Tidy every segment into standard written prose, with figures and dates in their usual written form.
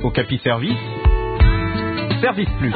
Okapi Service, Service Plus.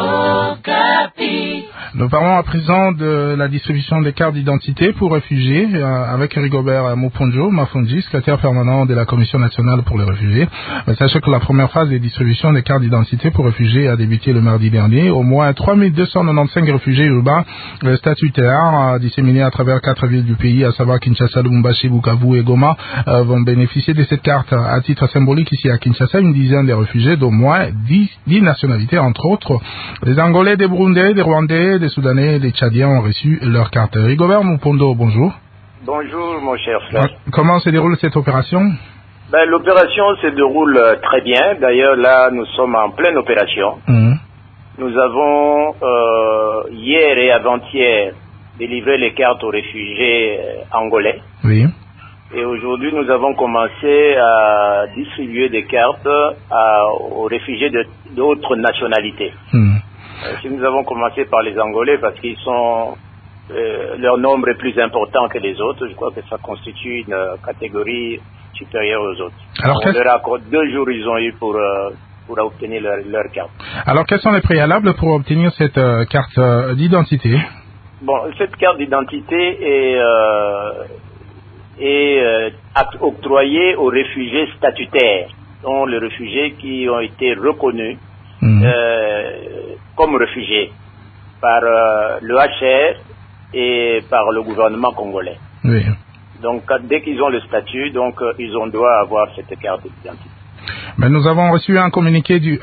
Nous parlons à présent de la distribution des cartes d'identité pour réfugiés avec Rigobert Muponjo Mafundi, secrétaire permanent de la Commission nationale pour les réfugiés. Sachez que la première phase de distribution des cartes d'identité pour réfugiés a débuté le mardi dernier. Au moins 3295 réfugiés urbains statutaires disséminés à travers 4 villes du pays, à savoir Kinshasa, Lubumbashi, Bukavu et Goma, vont bénéficier de cette carte. À titre symbolique, ici à Kinshasa, une dizaine de réfugiés d'au moins 10 nationalités, entre autres des Angolais, des Burundais, des Rwandais, des Soudanais, des Tchadiens ont reçu leur carte. Rigobert Mupondo, bonjour. Bonjour mon cher frère. Comment se déroule cette opération? L'opération se déroule très bien. D'ailleurs là nous sommes en pleine opération. Nous avons hier et avant-hier délivré les cartes aux réfugiés angolais. Oui. Et aujourd'hui nous avons commencé à distribuer des cartes aux réfugiés d'autres nationalités. Si nous avons commencé par les Angolais parce qu'ils sont leur nombre est plus important que les autres, je crois que ça constitue une catégorie supérieure aux autres. Alors, on leur accorde 2 jours ils ont eu pour obtenir leur carte. Alors quels sont les préalables pour obtenir cette carte d'identité? Bon, cette carte d'identité est octroyée aux réfugiés statutaires, dont les réfugiés qui ont été reconnus comme réfugiés par le HR et par le gouvernement congolais. Oui. Donc dès qu'ils ont le statut, donc ils doivent avoir cette carte d'identité. Mais nous avons reçu un communiqué du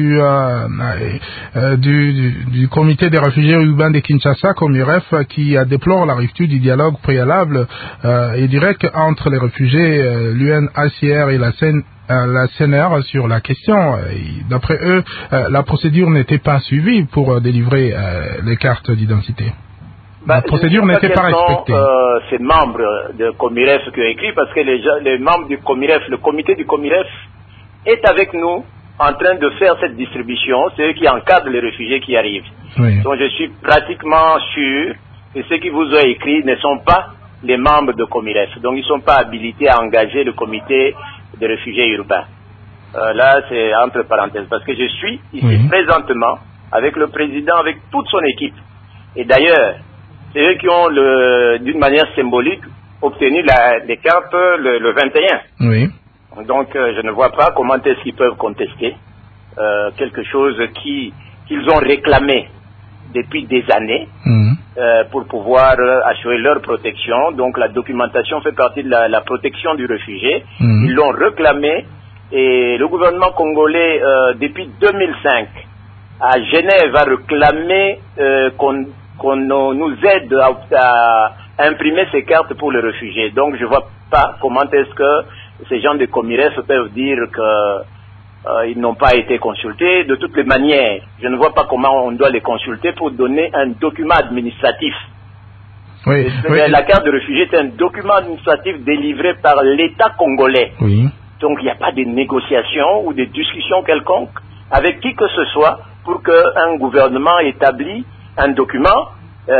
comité des réfugiés urbains de Kinshasa, Comiref, qui déplore la rupture du dialogue préalable et direct entre les réfugiés, l'UNHCR et la CNR sur la question. D'après eux, la procédure n'était pas suivie pour délivrer les cartes d'identité. La procédure n'était pas respectée. Ces membres de Comiref qui ont écrit, parce que les membres du Comiref, le comité du Comiref est avec nous en train de faire cette distribution. C'est eux qui encadrent les réfugiés qui arrivent. Oui. Donc je suis pratiquement sûr que ceux qui vous ont écrit ne sont pas les membres de Comiref. Donc ils ne sont pas habilités à engager le comité des réfugiés urbains. Là c'est entre parenthèses, parce que je suis ici présentement avec le président, avec toute son équipe. Et d'ailleurs, c'est eux qui ont d'une manière symbolique obtenu les cartes le 21. Oui. Donc je ne vois pas comment est-ce qu'ils peuvent contester quelque chose qu'ils ont réclamé depuis des années pour pouvoir assurer leur protection. Donc la documentation fait partie de la protection du réfugié. Ils l'ont réclamé et le gouvernement congolais depuis 2005 à Genève a réclamé qu'on nous aide à imprimer ces cartes pour les réfugiés. Donc je ne vois pas comment est-ce que ces gens de Comiref peuvent dire qu'ils n'ont pas été consultés. De toutes les manières, je ne vois pas comment on doit les consulter pour donner un document administratif. Oui. La carte de réfugié est un document administratif délivré par l'État congolais. Oui. Donc il n'y a pas de négociation ou de discussion quelconque avec qui que ce soit pour qu'un gouvernement établit un document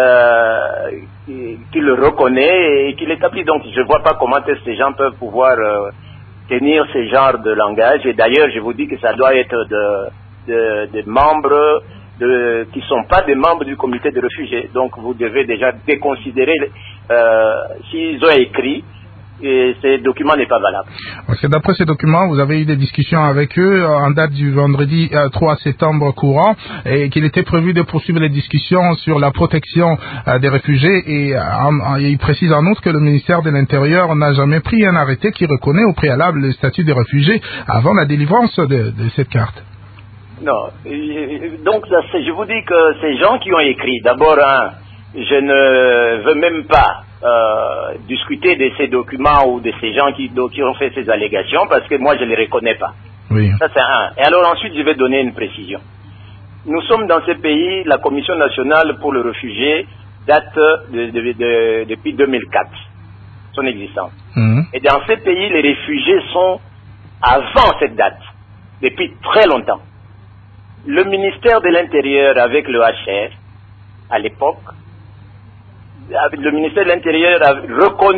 qui le reconnaît et qui l'établit. Donc je ne vois pas comment ces gens peuvent pouvoir tenir ce genre de langage. Et d'ailleurs, je vous dis que ça doit être des membres qui ne sont pas des membres du comité de réfugiés. Donc vous devez déjà déconsidérer s'ils ont écrit. Et ce document n'est pas valable. Parce que d'après ces documents, vous avez eu des discussions avec eux en date du vendredi 3 septembre courant et qu'il était prévu de poursuivre les discussions sur la protection des réfugiés et il précise en outre que le ministère de l'Intérieur n'a jamais pris un arrêté qui reconnaît au préalable le statut des réfugiés avant la délivrance de cette carte. Non. Donc je vous dis que ces gens qui ont écrit, d'abord, je ne veux même pas discuter de ces documents ou de ces gens qui ont fait ces allégations parce que moi je ne les reconnais pas. Oui. Ça c'est un. Et alors ensuite je vais donner une précision. Nous sommes dans ce pays, la Commission nationale pour les réfugiés date depuis 2004, son existence. Et dans ce pays les réfugiés sont avant cette date, depuis très longtemps. Le ministère de l'Intérieur avec le HR à l'époque, le ministère de l'Intérieur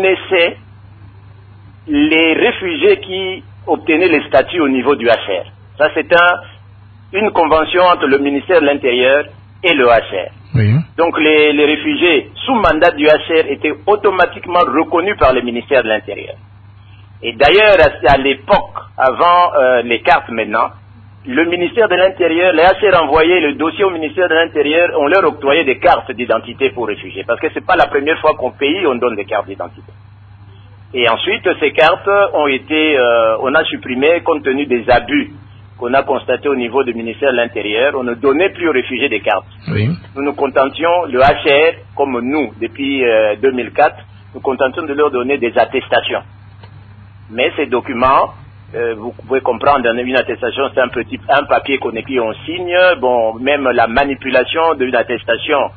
reconnaissait les réfugiés qui obtenaient les statuts au niveau du HR. Ça, c'est une convention entre le ministère de l'Intérieur et le HCR. Oui. Donc les réfugiés sous mandat du HCR étaient automatiquement reconnus par le ministère de l'Intérieur. Et d'ailleurs, à l'époque, avant les cartes maintenant, le ministère de l'Intérieur, le HCR envoyait le dossier au ministère de l'Intérieur, on leur octroyait des cartes d'identité pour réfugiés. Parce que c'est pas la première fois qu'au pays, on donne des cartes d'identité. Et ensuite, ces cartes ont été, on a supprimé compte tenu des abus qu'on a constatés au niveau du ministère de l'Intérieur. On ne donnait plus aux réfugiés des cartes. Oui. Nous nous contentions, le HCR, comme nous, depuis 2004, nous contentions de leur donner des attestations. Mais ces documents, vous pouvez comprendre, une attestation, c'est un papier qu'on écrit, on signe. Bon, même la manipulation d'une attestation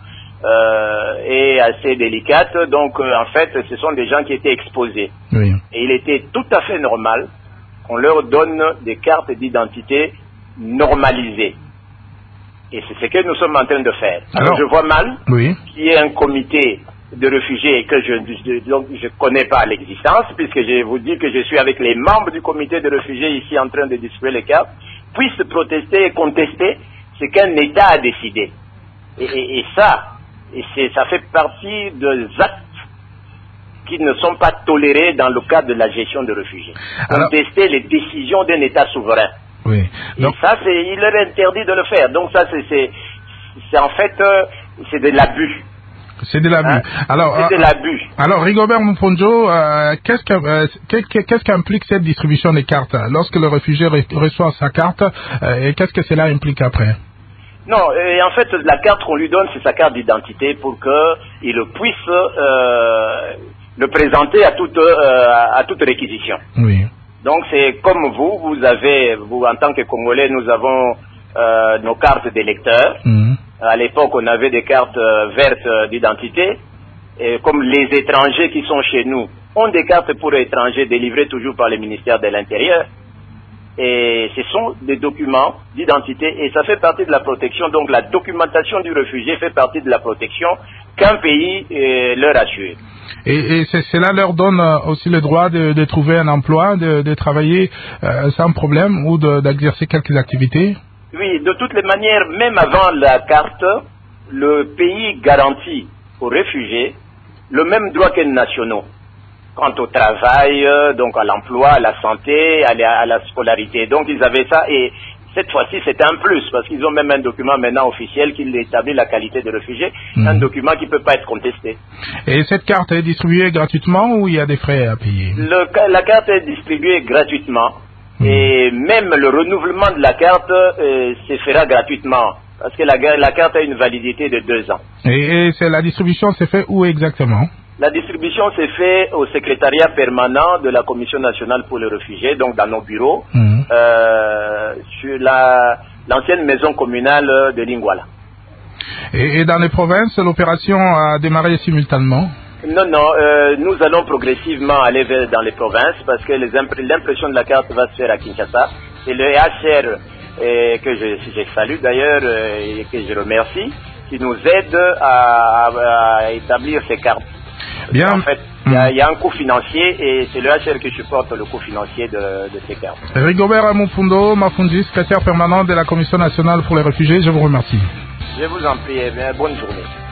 est assez délicate. Donc, en fait, ce sont des gens qui étaient exposés. Oui. Et il était tout à fait normal qu'on leur donne des cartes d'identité normalisées. Et c'est ce que nous sommes en train de faire. Alors je vois mal qu'il y ait un comité de réfugiés que je ne connais pas l'existence, puisque je vous dis que je suis avec les membres du comité de réfugiés ici en train de distribuer les cartes, puissent protester et contester ce qu'un État a décidé. Et ça fait partie des actes qui ne sont pas tolérés dans le cadre de la gestion de réfugiés. Contester les décisions d'un État souverain. Oui. Donc, et ça, il leur est interdit de le faire. Donc ça, c'est en fait, c'est de l'abus. C'est de l'abus. C'est de l'abus. Alors, Rigobert Mouponjo, qu'est-ce qu'implique cette distribution des cartes lorsque le réfugié reçoit sa carte et qu'est-ce que cela implique après? Non, et en fait, la carte qu'on lui donne, c'est sa carte d'identité pour qu'il puisse le présenter à toute réquisition. Oui. Donc c'est comme vous avez, en tant que Congolais, nous avons nos cartes d'électeurs. À l'époque, on avait des cartes vertes d'identité. Et comme les étrangers qui sont chez nous ont des cartes pour étrangers délivrées toujours par le ministère de l'Intérieur. Et ce sont des documents d'identité et ça fait partie de la protection. Donc la documentation du réfugié fait partie de la protection qu'un pays leur assure. Et cela leur donne aussi le droit de trouver un emploi, de travailler sans problème ou d'exercer quelques activités? Oui, de toutes les manières, même avant la carte, le pays garantit aux réfugiés le même droit que les nationaux. Quant au travail, donc à l'emploi, à la santé, à la scolarité. Donc ils avaient ça et cette fois-ci c'est un plus parce qu'ils ont même un document maintenant officiel qui établit la qualité de réfugié, un document qui ne peut pas être contesté. Et cette carte est distribuée gratuitement ou il y a des frais à payer? La carte est distribuée gratuitement et même le renouvellement de la carte se fera gratuitement parce que la carte a une validité de 2 ans. Et la distribution s'est faite où exactement? La distribution s'est faite au secrétariat permanent de la Commission nationale pour les réfugiés, donc dans nos bureaux, sur l'ancienne maison communale de Lingwala. Et dans les provinces, l'opération a démarré simultanément? Non, nous allons progressivement aller dans les provinces parce que l'impression de la carte va se faire à Kinshasa. C'est le HCR que je salue d'ailleurs et que je remercie, qui nous aide à établir ces cartes. Bien. En fait, il y a un coût financier et c'est le HCR qui supporte le coût financier de ces cartes. Rigobert Moupondo-Mafundi, secrétaire permanent de la Commission nationale pour les réfugiés, je vous remercie. Je vous en prie, bonne journée.